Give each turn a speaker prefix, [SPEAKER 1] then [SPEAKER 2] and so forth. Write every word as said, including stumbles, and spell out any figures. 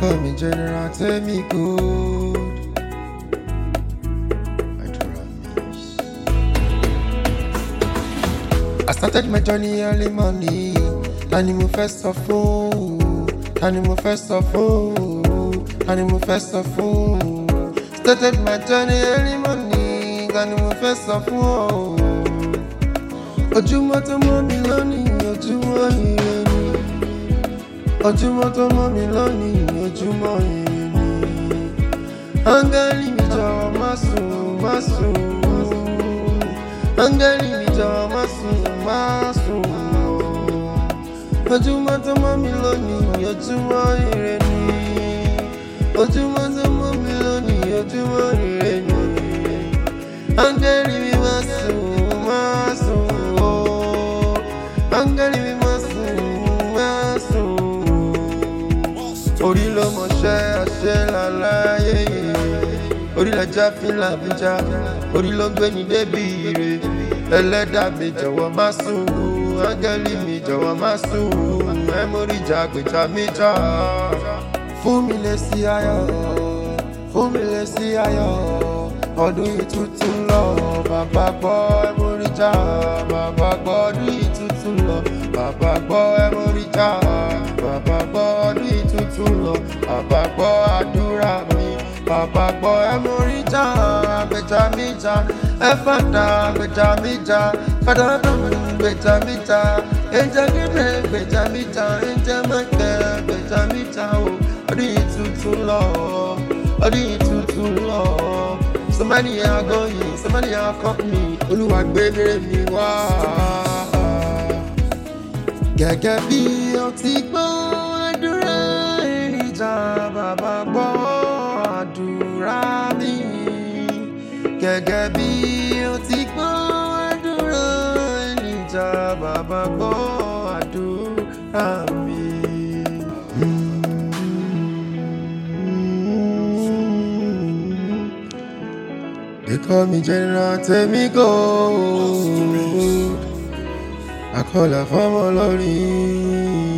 [SPEAKER 1] call me General, tell me good. I promise. I started my journey early morning. Tani mo fẹ́ sọ fún, tani mo fẹ́ sọ fún, tani mo fẹ́ sọ fún. Started my journey early morning. Tani mo fẹ́ sọ fún. Ojúmọ́ tó mọ́ mi lónìí, ojúmọ́ ire ni. Ojúmọ́ tó mọ́ mi lónìí, ojúmọ́ ire ni. Áńgẹ́lì mi jọ̀wọ́ má sùn, má sùn. Áńgẹ́lì mi jọ̀wọ́ má sùn, má sùn. Ojúmọ́ tó mọ́ mi lónìí, ojúmọ́ ire ni. Ojúmọ́ tó mọ́ mi lónìí, ojúmọ́ ire ni. Áńgẹ́lì mi má sùn, má sùn. Áńgẹ́lì mi má sùn, má sùn. Orí ló mọṣẹ́ àṣẹ làlàyé. Orí lajá fi làbújá. Orí ló gbé ní débi ire. Ẹlẹ́dàá mi jọ̀wọ́ má sùn. Áńgẹ́lì mi jọ̀wọ́ má sùn. Mẹ́mórì jà gbèjà mi jà. Fún mi lè sí ayọ̀, fún mi lè sí ayọ̀. Ọdún yìí tuntun lọ, bàbá gbọ́ ẹmórí jà. Bàbá gbọ́ ọdún yìí tuntun lọ, bàbá gbọ́ ẹmórí jà. Bàbá gbọ́ ọdún yìí tuntun lọ, bàbá gbọ́ àdúrà mi. Bàbá gbọ́ ẹmórí jà, gbèjà mi jà. Ẹ fàdà gbèjà mi jà, fàdà dùn gbèjà mi jà. Ẹ̀jẹ̀ gígbé gbèjà mi jà, ẹ̀jẹ̀ mẹ́kẹ́ gbèjà mi jà o. Ọdún yìí tuntun lọ, ọdún yìí tuntun lọ. Somebody are going, somebody are caught me. Olúwa gbé bèrè mi wá. Gẹ́gẹ́ bí o ti gbọ́ àdúrà Èlíjà, bàbá gbọ́ àdúrà mi. Gẹ́gẹ́ bí o ti gbọ́ àdúrà Èlíjà, bàbá gbọ́ àdúrà mi. They call me General, tell me go. I call her for my lorry.